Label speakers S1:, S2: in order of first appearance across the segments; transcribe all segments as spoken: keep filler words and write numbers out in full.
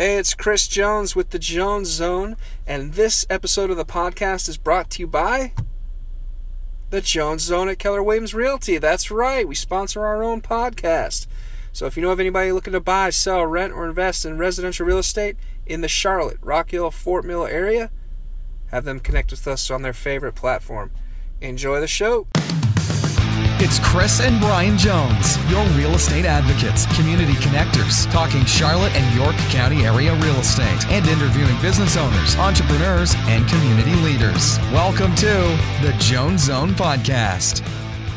S1: Hey, it's Chris Jones with the Jones Zone, and this episode of the podcast is brought to you by the Jones Zone at Keller Williams Realty. That's right, we sponsor our own podcast. So if you know of anybody looking to buy, sell, rent, or invest in residential real estate in the Charlotte, Rock Hill, Fort Mill area, have them connect with us on their favorite platform. Enjoy the show.
S2: It's Chris and Brian Jones, your real estate advocates, community connectors, talking Charlotte and York County area real estate, and interviewing business owners, entrepreneurs, and community leaders. Welcome to the Jones Zone Podcast.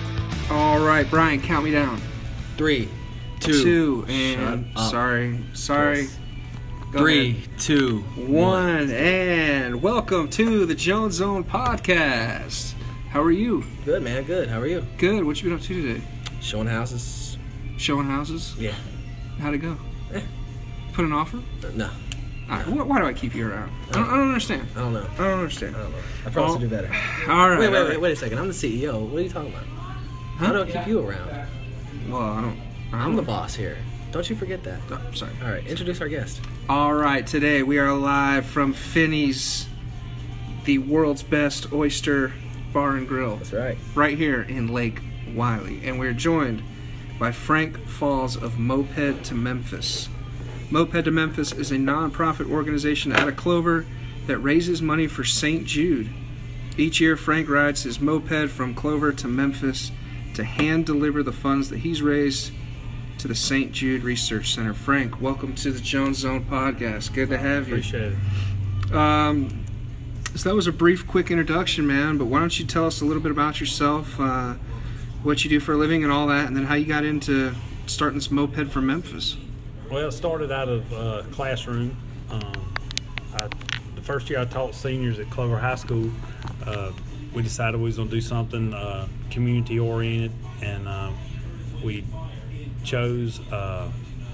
S1: All right, Brian, count me down.
S3: Three, two,
S1: two and
S3: Shut up.
S1: sorry, sorry. Go
S3: three,
S1: ahead.
S3: two,
S1: One, and welcome to the Jones Zone Podcast. How are you?
S3: Good, man. Good. How are you?
S1: Good. What you been up to today?
S3: Showing houses.
S1: Showing houses?
S3: Yeah.
S1: How'd it go?
S3: Eh.
S1: Put an offer?
S3: Uh, no.
S1: All right. Why, why do I keep you around? I don't, I don't understand.
S3: I don't know.
S1: I don't understand.
S3: I don't know. I promise
S1: Oh.
S3: to do better.
S1: All right.
S3: Wait,
S1: all
S3: wait,
S1: right.
S3: wait, wait a second. I'm the C E O. What are you talking about?
S1: Huh?
S3: How do I keep you around?
S1: Well, I don't. I
S3: I'm
S1: don't
S3: the boss here. Don't you forget that.
S1: Oh, sorry.
S3: All right. Introduce our guest.
S1: All right. Today we are live from Finney's, the world's best oyster bar and grill,
S3: That's right.
S1: right here in Lake Wylie, and we're joined by Frank Falls of Moped to Memphis. Moped to Memphis is a nonprofit organization out of Clover that raises money for Saint Jude. Each year, Frank rides his moped from Clover to Memphis to hand deliver the funds that he's raised to the Saint Jude Research Center. Frank, welcome to the Jones Zone Podcast. Good to have you.
S4: Appreciate it.
S1: Um, so that was a brief, quick introduction, man, but why don't you tell us a little bit about yourself, uh, what you do for a living and all that, and then how you got into starting this moped for Memphis.
S4: Well, it started out of uh, classroom. Um, I, the first year I taught seniors at Clover High School, uh, we decided we was going to do something uh, community-oriented, and uh, we chose, uh,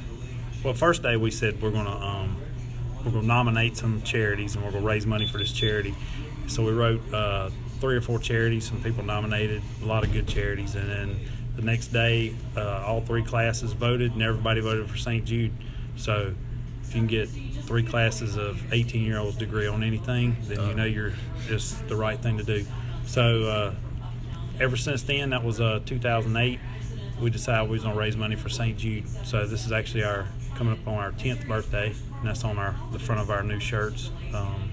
S4: well, first day we said we're going to um, we're going to nominate some charities and we're going to raise money for this charity. So we wrote uh, three or four charities. Some people nominated, a lot of good charities. And then the next day, uh, all three classes voted, and everybody voted for Saint Jude. So if you can get three classes of eighteen-year-olds degree on anything, then you know you're it's the right thing to do. So uh, ever since then, that was uh, two thousand eight, we decided we was going to raise money for Saint Jude. So this is actually our coming up on our tenth birthday, and that's on our the front of our new shirts. Um,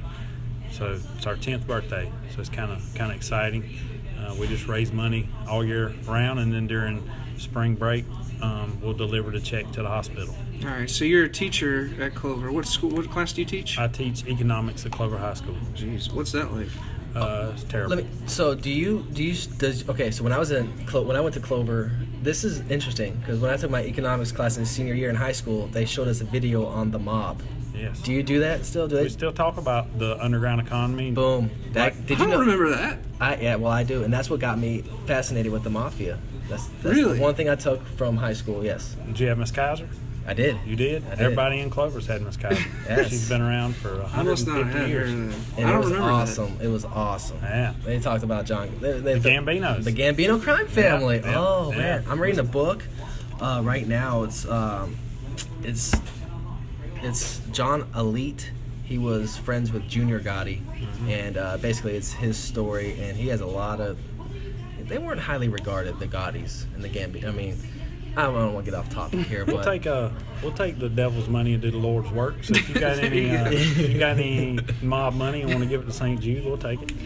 S4: so it's our tenth birthday, so it's kind of kind of exciting. Uh, we just raise money all year round, and then during spring break, um, we'll deliver the check to the hospital.
S1: All right, so you're a teacher at Clover. What school? What class do you teach?
S4: I teach economics at Clover High School.
S1: Jeez, what's that like?
S4: Uh, it's terrible.
S3: Let me. So, do you do you does okay? So when I was in Clo- when I went to Clover, this is interesting because when I took my economics class in senior year in high school, they showed us a video on the mob.
S4: Yes.
S3: Do you do that still? Do they?
S4: We still talk about the underground economy.
S3: Boom. That, did
S1: I
S3: you
S1: don't
S3: know?
S1: remember that.
S3: I, yeah, well, I do, and that's what got me fascinated with the mafia. That's, that's
S1: Really?
S3: the one thing I took from high school. Yes,
S4: Did you have Miss Kaiser?
S3: I did.
S4: You did?
S3: I did.
S4: Everybody in Clover's had Miss Kaiser.
S3: Yes.
S4: She's been around for
S1: I must not have
S4: one hundred fifty
S1: had her.
S4: years.
S1: then.
S3: And
S1: I
S3: it
S1: don't
S3: was
S1: remember
S3: awesome. It was awesome.
S4: Yeah.
S3: They talked about John. They, they,
S4: The Gambinos.
S3: The Gambino crime family.
S4: Yeah, yeah,
S3: oh
S4: yeah.
S3: man, I'm reading a book uh, right now. It's um, it's it's John Elite. He was friends with Junior Gotti,
S4: Mm-hmm.
S3: and uh, basically it's his story. And he has a lot of. They weren't highly regarded, the Gottis and the Gambino. I mean, I don't, I don't want to get off topic here,
S4: We'll
S3: but
S4: take uh, we'll take the devil's money and do the Lord's work. So if you got any, uh, if you got any mob money and want to give it to Saint Jude, we'll take it.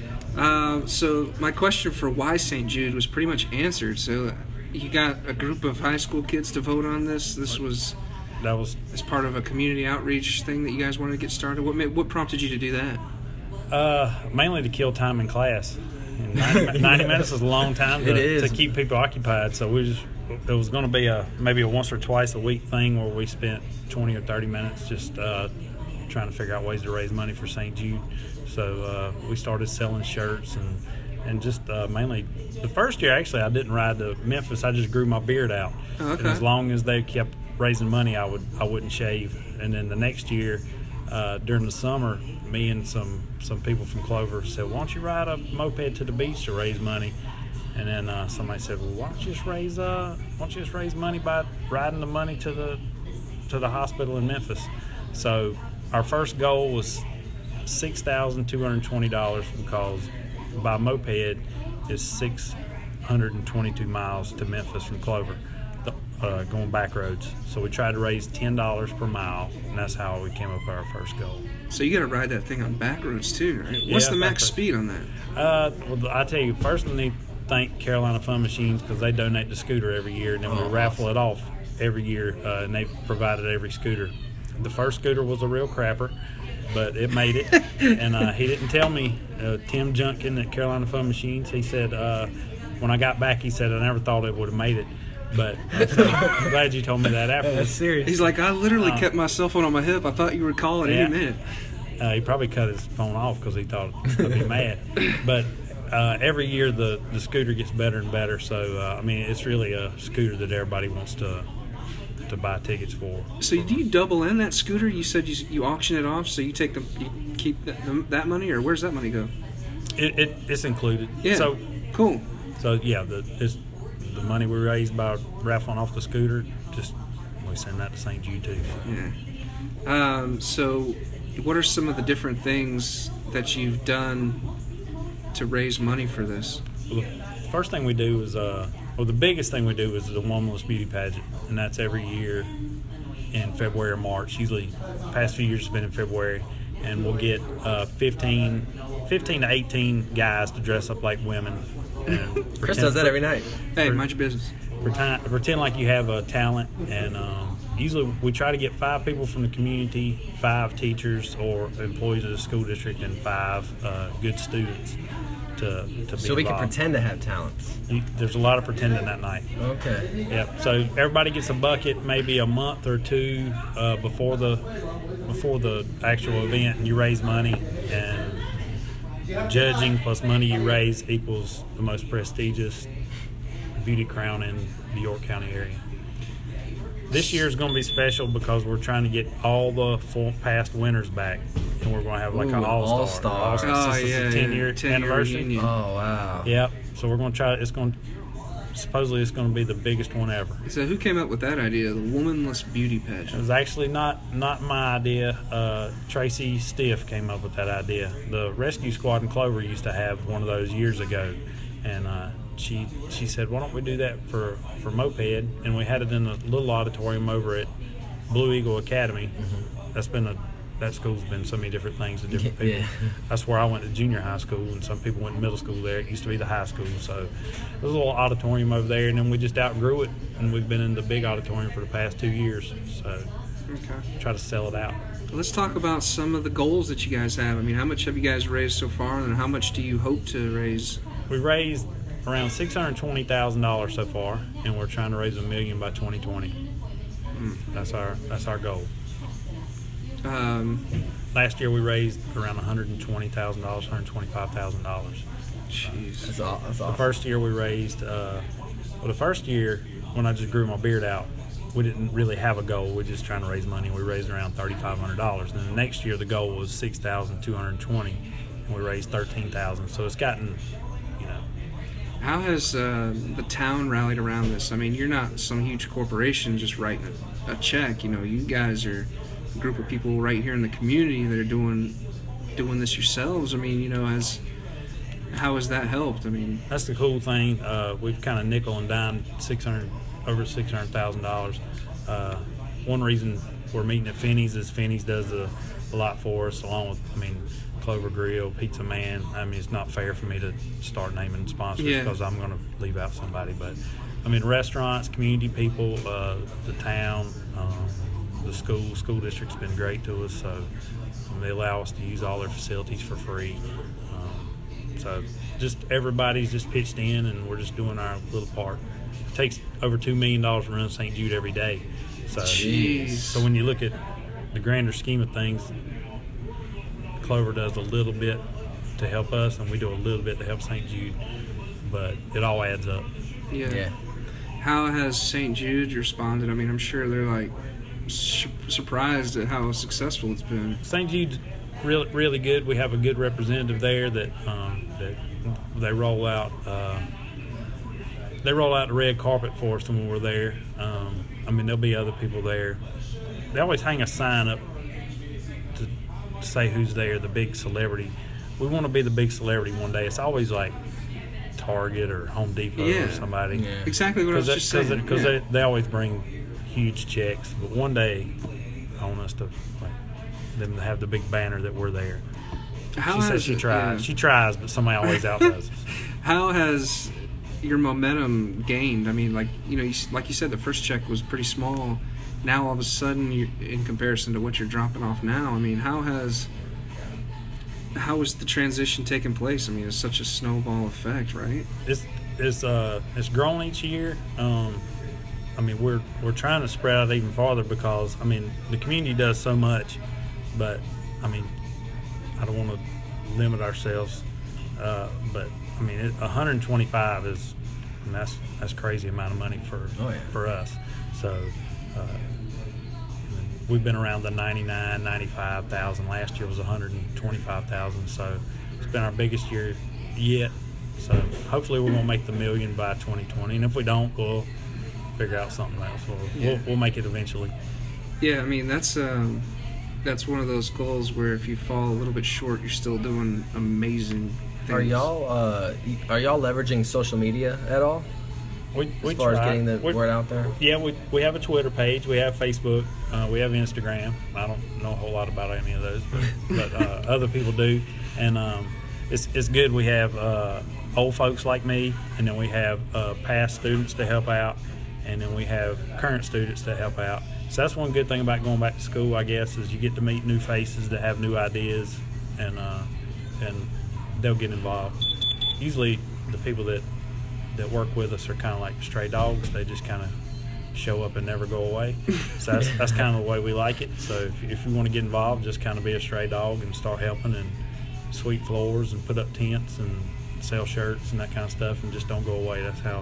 S1: Um, so my question for why Saint Jude was pretty much answered. So you got a group of high school kids to vote on this. This was
S4: That was
S1: as part of a community outreach thing that you guys wanted to get started. What made, what prompted you to do that?
S4: uh, mainly to kill time in class. And ninety, ninety minutes is a long time to,
S3: It is.
S4: to keep people occupied. So we just it was going to be a maybe a once or twice a week thing where we spent twenty or thirty minutes just uh, trying to figure out ways to raise money for Saint Jude. So uh, we started selling shirts and and just uh, mainly the first year actually I didn't ride to Memphis. I just grew my beard out.
S1: Oh, okay.
S4: And as long as they kept raising money, I would I wouldn't shave. And then the next year. Uh, during the summer, me and some, some people from Clover said, why don't you ride a moped to the beach to raise money? And then uh, somebody said, well, why don't you just raise uh, why don't you just raise money by riding the money to the to the hospital in Memphis? So our first goal was six thousand two hundred twenty dollars because by moped is six hundred twenty-two miles to Memphis from Clover, uh, going back roads. So we tried to raise ten dollars per mile, and that's how we came up with our first goal.
S1: So you got to ride that thing on back roads too, right? What's
S4: Yeah,
S1: the max
S4: back roads.
S1: speed on that?
S4: Uh, well, I tell you, first we need to thank Carolina Fun Machines because they donate the scooter every year, and then we
S3: Oh,
S4: raffle it off every year, uh, and they've provided every scooter. The first scooter was a real crapper, but it made it, and uh, he didn't tell me. Uh, Tim Junkin at Carolina Fun Machines, he said uh, when I got back, he said I never thought it would have made it, but I'm glad you told me that
S3: That's
S4: afterwards.
S3: serious.
S1: He's like, I literally
S4: Uh,
S1: kept my cell phone on my hip. I thought you would call at
S4: Yeah.
S1: any minute.
S4: Uh, he probably cut his phone off because he thought I'd be mad. But uh, every year the, the scooter gets better and better. So uh, I mean, it's really a scooter that everybody wants to to buy tickets for.
S1: So do you double in that scooter? You said you, you auction it off, so you take the you keep that, the, that money, or where's that money go?
S4: It, it it's included.
S1: Yeah.
S4: So
S1: Cool.
S4: so yeah, the it's, the money we raised by raffling off the scooter, just we send that to Saint Jude too.
S1: Yeah. Um, so, what are some of the different things that you've done to raise money for this?
S4: Well, the first thing we do is, uh, well, the biggest thing we do is the Womanless Beauty Pageant, and that's every year in February or March. Usually, the past few years it's been in February, and we'll get uh, fifteen, fifteen to eighteen guys to dress up like women. And
S3: Chris
S4: pretend-
S3: does that every night.
S1: Hey, mind your business.
S4: Pretend, pretend like you have a talent, and um, usually we try to get five people from the community, five teachers or employees of the school district, and five uh, good students to, to be
S3: So we can
S4: involved.
S3: pretend to have talents.
S4: You- There's a lot of pretending that night.
S3: Okay.
S4: Yep. So everybody gets a bucket maybe a month or two uh, before the before the actual event, and you raise money, and judging plus money you raise equals the most prestigious beauty crown in the York County area. This year is going to be special because we're trying to get all the full past winners back, and we're going to have like
S3: Ooh,
S4: an all-star.
S3: all-star.
S4: All-star.
S1: Oh,
S4: Since it's
S1: yeah,
S4: a ten-year
S1: yeah. ten-year
S4: anniversary.
S1: reunion.
S3: Oh wow.
S4: Yep. So we're going to try. It's going. to Supposedly, it's going to be the biggest one ever.
S1: So, who came up with that idea, the Womanless Beauty
S4: It
S1: Pageant?
S4: was actually not not my idea. Uh, Tracy Stiff came up with that idea. The rescue squad in Clover used to have one of those years ago, and uh, she she said, "Why don't we do that for for moped?" And we had it in a little auditorium over at Blue Eagle Academy.
S3: Mm-hmm.
S4: That's been a that school's been so many different things to different people.
S3: Yeah.
S4: That's where I went to junior high school, and some people went to middle school there. It used to be the high school, so there's a little auditorium over there, and then we just outgrew it, and we've been in the big auditorium for the past two years. So
S1: Okay.
S4: try to sell it out.
S1: Let's talk about some of the goals that you guys have. I mean, how much have you guys raised so far, and how much do you hope to raise?
S4: We raised around six hundred twenty thousand dollars so far, and we're trying to raise a million by twenty twenty. That's our that's our goal.
S1: Um,
S4: Last year we raised around one hundred twenty thousand dollars, one hundred twenty-five thousand dollars.
S1: jeez.
S3: That's all. That's
S4: The
S3: awesome.
S4: first year we raised, uh, well, the first year when I just grew my beard out, we didn't really have a goal. We were just trying to raise money. We raised around thirty-five hundred dollars. Then the next year the goal was six thousand two hundred twenty, and we raised thirteen thousand. So it's gotten, you know,
S1: How has uh, the town rallied around this? I mean, you're not some huge corporation just writing a, a check. You know, you guys are a group of people right here in the community that are doing doing this yourselves. I mean, you know, as how has that helped? I mean,
S4: that's the cool thing. Uh, we've kind of nickel and dime six hundred over six hundred thousand dollars. Uh, one reason we're meeting at Finney's is Finney's does a, a lot for us, along with I mean Clover Grill, Pizza Man. I mean, it's not fair for me to start naming sponsors
S1: Yeah.
S4: because I'm going to leave out somebody. But I mean, restaurants, community people, uh, the town, um, the school, school district's been great to us. So um, they allow us to use all their facilities for free. Um, so just everybody's just pitched in, and we're just doing our little part. It takes over two million dollars to run Saint Jude every day. So,
S1: Jeez.
S4: so when you look at the grander scheme of things, Clover does a little bit to help us, and we do a little bit to help Saint Jude, but it all adds up.
S1: yeah.
S3: Yeah.
S1: How has Saint Jude responded? I mean, I'm sure they're like su- surprised at how successful it's been.
S4: Saint Jude's really, really good. We have a good representative there that um, that they roll out. Uh, they roll out the red carpet for us when we're there. Um, I mean, there'll be other people there. They always hang a sign up say who's there, the big celebrity. We want to be the big celebrity one day. It's always like Target or Home Depot
S1: Yeah.
S4: or somebody.
S3: Yeah.
S1: Exactly what I was
S4: Cause
S1: just
S4: they,
S1: saying.
S4: Because
S1: yeah.
S4: they, they always bring huge checks. But one day, I want us to, like, them to have the big banner that we're there.
S1: How
S4: She says
S1: has
S4: she
S1: it-
S4: tries.
S1: yeah.
S4: She tries, but somebody always outdoes us.
S1: How has your momentum gained? I mean, like you know, you, s- like you said, the first check was pretty small. Now all of a sudden, you, in comparison to what you're dropping off now, I mean, how has how has the transition taken place? I mean, it's such a snowball effect, right?
S4: It's it's uh it's grown each year. Um, I mean, we're we're trying to spread out even farther because I mean the community does so much, but I mean I don't want to limit ourselves. Uh, but I mean, it, one hundred twenty-five is and that's that's crazy amount of money for
S3: Oh, yeah.
S4: for us. So uh, we've been around the ninety-nine, ninety-five thousand. Last year was one hundred twenty-five thousand. So it's been our biggest year yet. So hopefully we're gonna make the million by twenty twenty, and if we don't, we'll figure out something else. We'll,
S1: Yeah.
S4: we'll, we'll make it eventually.
S1: Yeah, I mean that's um, that's one of those goals where if you fall a little bit short, you're still doing amazing things.
S3: Are y'all uh, y- are y'all leveraging social media at all
S4: We, we
S3: as far as
S4: try.
S3: getting the
S4: We're-
S3: word out there?
S4: Yeah, we, we have a Twitter page, we have Facebook, uh, we have Instagram. I don't know a whole lot about any of those, but, but uh, other people do. And um, it's, it's good. We have uh, old folks like me, and then we have uh, past students to help out, and then we have current students to help out. So that's one good thing about going back to school, I guess, is you get to meet new faces that have new ideas, and uh, and they'll get involved. Usually the people that that work with us are kind of like stray dogs. They just kind of show up and never go away. So that's, that's kind of the way we like it. So if, if you want to get involved, just kind of be a stray dog and start helping and sweep floors and put up tents and sell shirts and that kind of stuff, and just don't go away. That's how.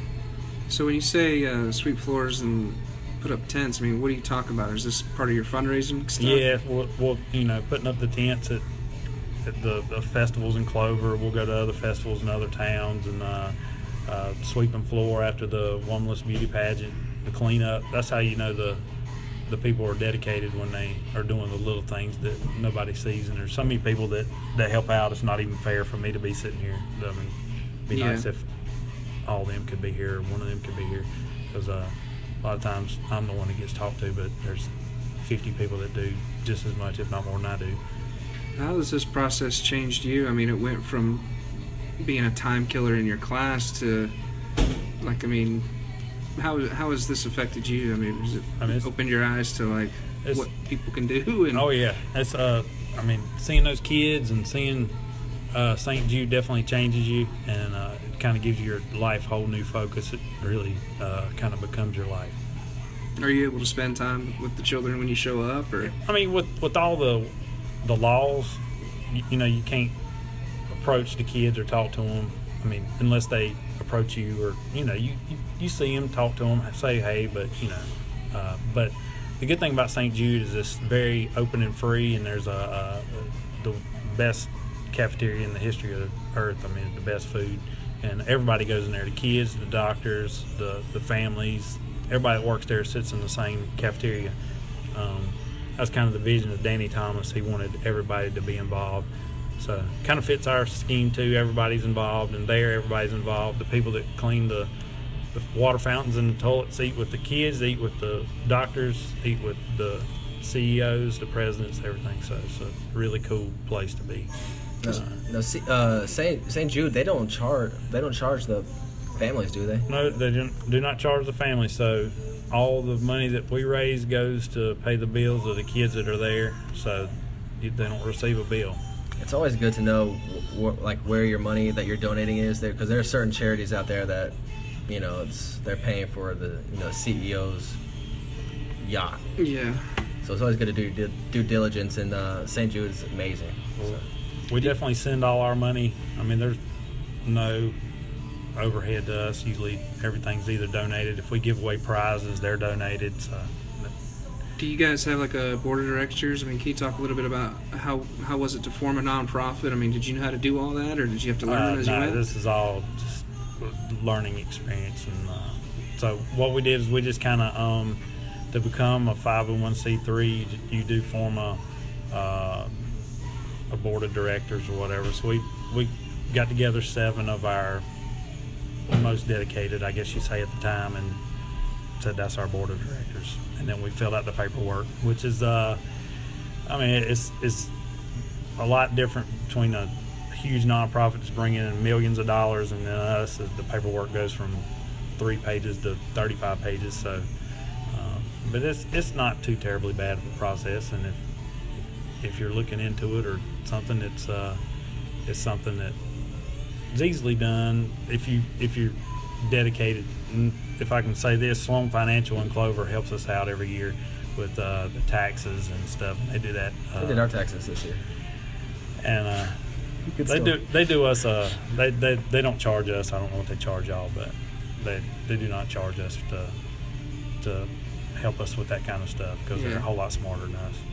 S1: So when you say uh, sweep floors and put up tents, I mean, what do you talk about? Is this part of your fundraising stuff?
S4: Yeah, we'll, we'll you know putting up the tents at, at the, the festivals in Clover. We'll go to other festivals in other towns and uh, uh, sweeping floor after the Womanless Beauty Pageant, the cleanup. That's how you know the the people are dedicated when they are doing the little things that nobody sees. And there's so many people that, that help out. It's not even fair for me to be sitting here. I mean, it'd be
S1: Yeah.
S4: nice if all of them could be here or one of them could be here, because uh, a lot of times I'm the one that gets talked to, but there's fifty people that do just as much, if not more than I do.
S1: How has this process changed you? I mean, it went from being a time killer in your class to, like, I mean, how how has this affected you? I mean, has it
S4: I mean, it's-
S1: opened your eyes to like
S4: It's-
S1: what people can do? And
S4: Oh yeah, it's uh, I mean, seeing those kids and seeing uh, Saint Jude definitely changes you, and uh, it kind of gives your life whole new focus. It really uh, kind of becomes your life.
S1: are you able to spend time with the children when you show up? Or
S4: I mean, with with all the the laws, you, you know, you can't approach the kids or talk to them. I mean, unless they approach you, or you know, you you, you see them, talk to them, say hey, but you know, uh, but the good thing about Saint Jude is it's very open and free, and there's a, a the best cafeteria in the history of the earth. I mean, the best food, and everybody goes in there. The kids, the doctors, the the families, everybody that works there sits in the same cafeteria. Um, that's kind of the vision of Danny Thomas. He wanted everybody to be involved. So kind of fits our scheme too. Everybody's involved, and there everybody's involved. The people that clean the, the water fountains and the toilets eat with the kids, eat with the doctors, eat with the C E Os, the presidents, everything. So it's a really cool place to be.
S3: No, no see, uh, Saint Saint Jude, they don't charge they don't charge the families, do they?
S4: No, they do do not charge the family. So all the money that we raise goes to pay the bills of the kids that are there. So you- they don't receive a bill.
S3: It's always good to know wh- wh- like where your money that you're donating is there, because there are certain charities out there that, you know, it's they're paying for the you know C E O's yacht.
S1: yeah,
S3: So it's always good to do due, due diligence, and uh, Saint Jude is amazing. So,
S4: We definitely send all our money. I mean, there's no overhead to us. Usually everything's either donated. If we give away prizes, they're donated. So
S1: do you guys have like a board of directors? I mean, can you talk a little bit about how how was it to form a nonprofit? I mean, did you know how to do all that, or did you have to learn
S4: uh,
S1: it as you
S4: no,
S1: went?
S4: this is all just learning experience. And uh, so what we did is we just kind of, um, to become a five oh one c three, you do form a, uh, a board of directors or whatever. So we we got together seven of our most dedicated, I guess you say at the time, and said that's our board of directors. And then we filled out the paperwork, which is, uh, I mean, it's it's a lot different between a huge nonprofit that's bringing in millions of dollars, and then us, the paperwork goes from three pages to thirty-five pages. So, um, but it's it's not too terribly bad of a process, and if if you're looking into it or something, it's uh, it's something that is easily done if you if you're dedicated. And if I can say this, Sloan Financial in Clover helps us out every year with uh, the taxes and stuff. They do that. Uh,
S3: They did our taxes this year.
S4: And uh,
S3: Good
S4: they
S3: stuff.
S4: do they do us. Uh, they, they they don't charge us. I don't know what they charge y'all, but they they do not charge us to to help us with that kind of stuff because
S1: Yeah.
S4: they're a whole lot smarter than us.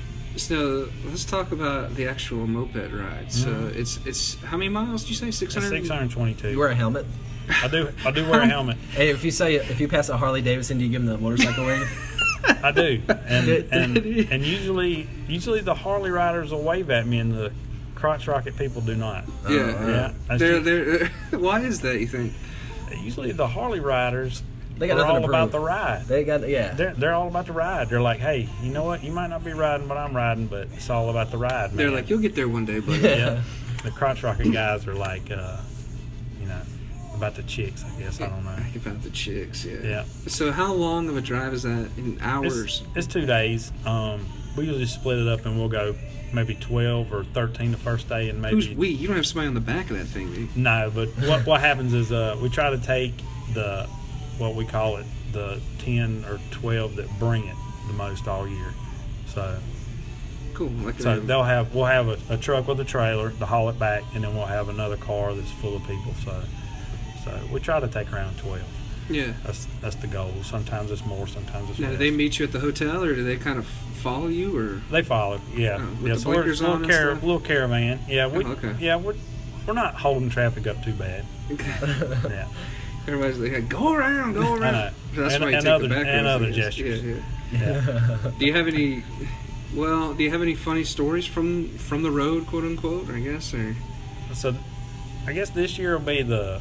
S1: So let's talk about the actual moped ride. So
S4: Mhm.
S1: it's it's how many miles did you say? Six hundred.
S4: Six hundred twenty-two.
S3: You wear a helmet?
S4: I do I do wear a helmet.
S3: Hey, if you say if you pass a Harley Davidson, do you give them the motorcycle wave?
S4: I do, and
S3: Did-
S4: and and usually usually the Harley riders will wave at me, and the crotch rocket people do not.
S1: Yeah,
S3: Uh,
S4: Yeah, that's
S1: They're,
S4: ju-
S1: they're, why is that, you think?
S4: usually the Harley riders
S3: They got
S4: are
S3: nothing
S4: all
S3: to
S4: about
S3: prove.
S4: the ride.
S3: They got yeah.
S4: They're they're all about the ride. They're like, hey, you know what? You might not be riding what I'm riding, but it's all about the ride, man.
S1: They're like, you'll get there one day, buddy.
S4: yeah. The crotch rocket guys are like, uh, you know, about the chicks. I guess I don't know.
S1: About the chicks, yeah.
S4: Yeah.
S1: So how long of a drive is that in hours?
S4: It's, it's two days. Um, we usually split it up, and we'll go maybe twelve or thirteen the first day, and maybe
S1: Who's we? You don't have somebody on the back of that thing, do you?
S4: no. But what what happens is uh, we try to take the what we call it the ten or twelve that bring it the most all year. So
S1: Cool. Like
S4: so
S1: a-
S4: they'll have we'll have a, a truck with a trailer to haul it back, and then we'll have another car that's full of people. So so we try to take around twelve.
S1: yeah.
S4: That's that's the goal. Sometimes it's more, sometimes it's
S1: Now, do
S4: less.
S1: they meet you at the hotel, or do they kind of follow you, or?
S4: They follow, yeah.
S1: Oh, with
S4: yeah
S1: the
S4: so we're a
S1: blinkers
S4: little,
S1: on and
S4: car-
S1: stuff?
S4: little caravan. Yeah, we,
S1: Oh, okay.
S4: yeah, we're we're not holding traffic up too bad. Yeah,
S1: Everybody's like, go around, go around.
S4: know.
S1: So that's
S4: And-
S1: why you
S4: and
S1: take
S4: other-
S1: the back
S4: and
S1: roads, I
S4: other
S1: guess.
S4: gestures.
S1: Yeah, yeah.
S4: yeah.
S1: Do you have any? Well, do you have any funny stories from from the road, quote unquote? I guess, or
S4: So, I guess this year will be the.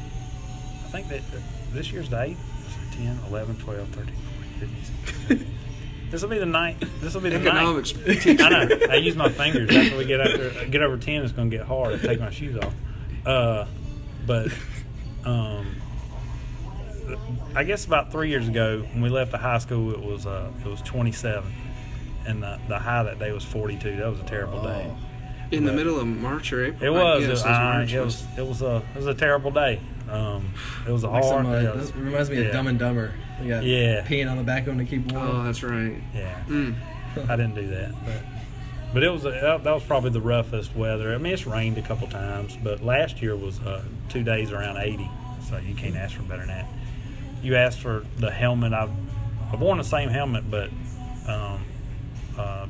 S4: I think that this year's the eighth, ten, eleven, twelve, thirteen, fourteen, fifteen. This will be the ninth. This will be the
S1: economics.
S4: ninth. I know. I use my fingers. After we get after get over ten, it's going to get hard. I take my shoes off. Uh, but um, I guess about three years ago, when we left the high school, it was uh, it was twenty-seven, and the, the high that day was forty-two. That was a terrible day.
S1: in the
S4: But-
S1: middle of March or April.
S4: It
S1: I
S4: was.
S1: guess
S4: It,
S1: was
S4: I-
S1: March.
S4: it was. It was a. It was a terrible day. Um, it was a
S3: Like
S4: hard.
S3: some, uh,
S4: yeah,
S3: this reminds me of
S4: yeah.
S3: Dumb and Dumber. You got
S4: Yeah.
S3: peeing on the back of them to keep warm.
S1: Oh, that's right.
S4: Yeah,
S1: Mm.
S4: I didn't do that, but but it was a, that that was probably the roughest weather. I mean, it's rained a couple times, but last year was uh, two days around eighty, so you can't ask for better than that. You asked for the helmet. I've I've worn the same helmet, but um, uh,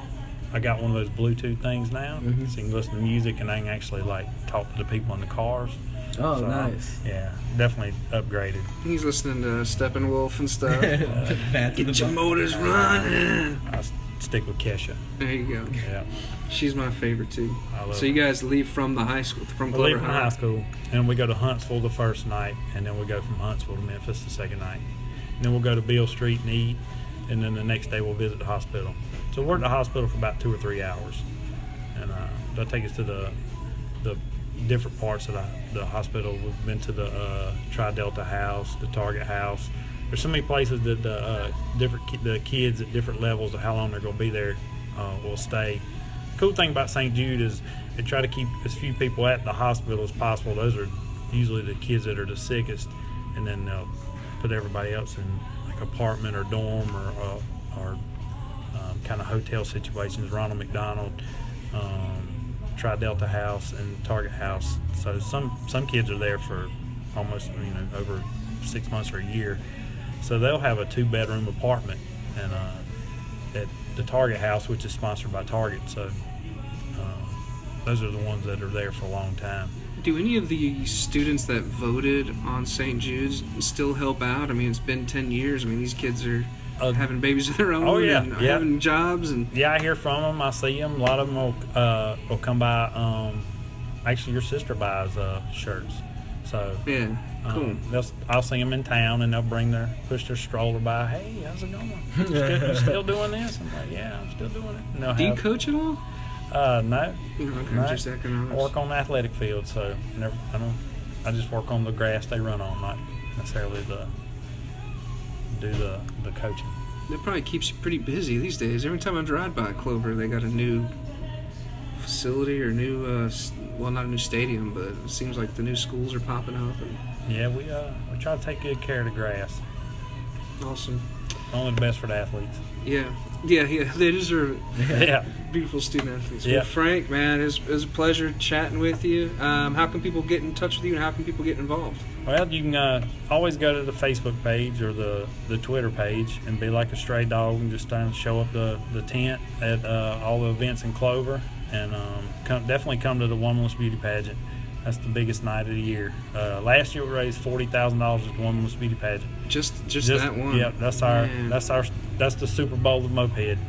S4: I got one of those Bluetooth things now,
S3: Mhm.
S4: so you can listen to music and I can actually like talk to the people in the cars.
S3: Oh,
S4: So,
S3: nice.
S4: Yeah, definitely upgraded.
S1: He's listening to Steppenwolf and stuff.
S3: Bad to
S1: Get
S3: the
S1: your
S3: bu-
S1: motors running.
S4: I s- stick with Kesha.
S1: There you go.
S4: Yeah.
S1: She's my favorite too.
S4: I love
S1: So you guys leave from the high school, from
S4: We
S1: Clover
S4: leave from
S1: High.
S4: high school, and we go to Huntsville the first night, and then we go from Huntsville to Memphis the second night. And then we'll go to Beale Street and eat, and then the next day we'll visit the hospital. So we're at the hospital for about two or three hours, and uh, they'll take us to the the different parts of the, the hospital. We've been to the uh, Tri-Delta House, the Target House. There's so many places that the uh, different ki- the kids at different levels of how long they're going to be there uh, will stay. Cool thing about Saint Jude is they try to keep as few people at the hospital as possible. Those are usually the kids that are the sickest, and then they'll put everybody else in like apartment or dorm or uh, or um, kind of hotel situations. Ronald McDonald, um, Tri-Delta House, and Target House. So some some kids are there for almost you know over six months or a year. So they'll have a two-bedroom apartment, and uh, at the Target House, which is sponsored by Target. So um, those are the ones that are there for a long time.
S1: Do any of the students that voted on Saint Jude's still help out? I mean, it's been ten years. I mean, these kids are
S4: Uh,
S1: having babies of their own
S4: Oh, yeah,
S1: and
S4: yeah.
S1: having jobs and
S4: Yeah, I hear from them. I see them. A lot of them will uh, will come by. Um, actually, your sister buys uh, shirts, so
S1: yeah, cool.
S4: um, they'll, I'll see them in town, and they'll bring their push their stroller by. Hey, how's it going? You still, you still doing this? I'm like, yeah, I'm still doing it. And they'll
S1: Do you
S4: have-
S1: coach at all?
S4: Uh, no,
S1: You know, okay,
S4: no.
S1: just economics.
S4: I work on the athletic field, so never. I don't. I just work on the grass they run on, not necessarily the do the the coaching.
S1: That probably keeps you pretty busy these days. Every time I drive by Clover, they got a new facility or new, uh, s- well, not a new stadium, but it seems like the new schools are popping up. And
S4: Yeah, we uh we try to take good care of the grass.
S1: awesome.
S4: Only the best for the athletes.
S1: Yeah, yeah, yeah. They deserve it.
S4: Yeah.
S1: Beautiful student athletes.
S4: Yeah.
S1: Well, Frank, man, it was, it was a pleasure chatting with you. Um, how can people get in touch with you, and how can people get involved?
S4: Well, you can uh, always go to the Facebook page or the, the Twitter page and be like a stray dog and just uh, show up the, the tent at uh, all the events in Clover. And um, come, definitely come to the Womanless Beauty Pageant. That's the biggest night of the year. Uh, last year we raised forty thousand dollars at the Womanless Beauty Pageant.
S1: Just, just,
S4: Just-
S1: that one.
S4: Yep, that's our
S1: Man.
S4: that's our that's the Super Bowl of Moped.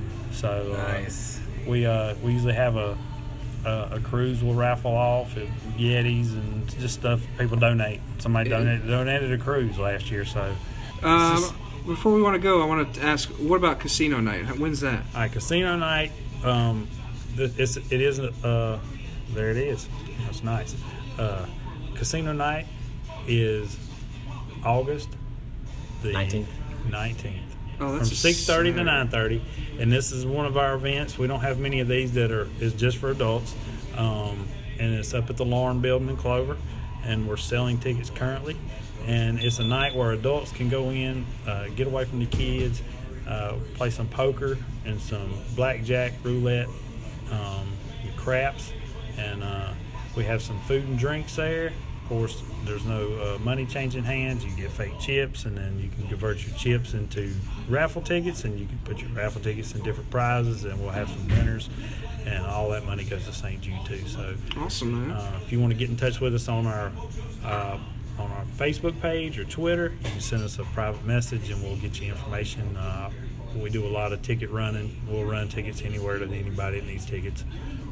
S4: So uh,
S3: Nice.
S4: we uh, we usually have a, a a cruise we'll raffle off at Yetis and just stuff people donate. Somebody
S1: Yeah.
S4: donated donated a cruise last year. So
S1: Um,
S4: This is-
S1: before we want to go, I want to ask, what about casino night? When's that?
S4: all right, casino night. Um, th- it's it is uh there it is. That's nice. Uh, casino night is August the
S3: nineteenth.
S4: nineteenth.
S1: Oh,
S4: From
S1: that's a
S4: six thirty to
S1: Saturday.
S4: nine thirty, and this is one of our events. We don't have many of these that are is just for adults, um, and it's up at the Lauren Building in Clover, and we're selling tickets currently. And it's a night where adults can go in, uh, get away from the kids, uh, play some poker and some blackjack, roulette, um, craps, and uh, we have some food and drinks there. Of course, there's no uh, money changing hands. You get fake chips, and then you can convert your chips into raffle tickets, and you can put your raffle tickets in different prizes, and we'll have some winners, and all that money goes to Saint Jude too. So,
S1: Awesome, man.
S4: uh, if you want to get in touch with us on our uh, on our Facebook page or Twitter, you can send us a private message, and we'll get you information. Uh, we do a lot of ticket running. We'll run tickets anywhere to anybody that needs tickets.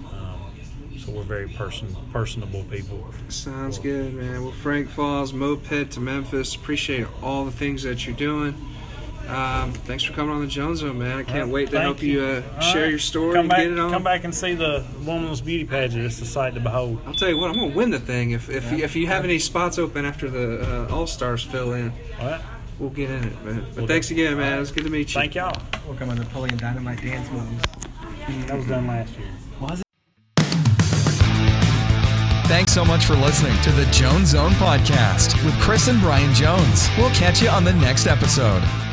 S4: So we're very person personable people.
S1: Sounds good, man. Well, Frank Falls, Moped to Memphis. Appreciate all the things that you're doing. Um, thanks for coming on the Jones Zone, man. I can't
S4: Uh,
S1: wait to
S4: thank
S1: help you, uh,
S4: All
S1: share
S4: right.
S1: your story
S4: come
S1: and
S4: back,
S1: get it on.
S4: Come back and see the Womanless Beauty Pageant. It's a sight to behold.
S1: I'll tell you what, I'm gonna win the thing if if, you, if you have any spots open after the uh, All Stars fill in.
S4: All right.
S1: We'll get in it, man. But
S4: We'll
S1: thanks
S4: do.
S1: again, man.
S4: All right.
S1: It was good to meet you.
S4: Thank y'all.
S3: Work on my Napoleon Dynamite dance moves.
S4: That was done last year.
S2: Thanks so much for listening to the Jones Zone Podcast with Chris and Brian Jones. We'll catch you on the next episode.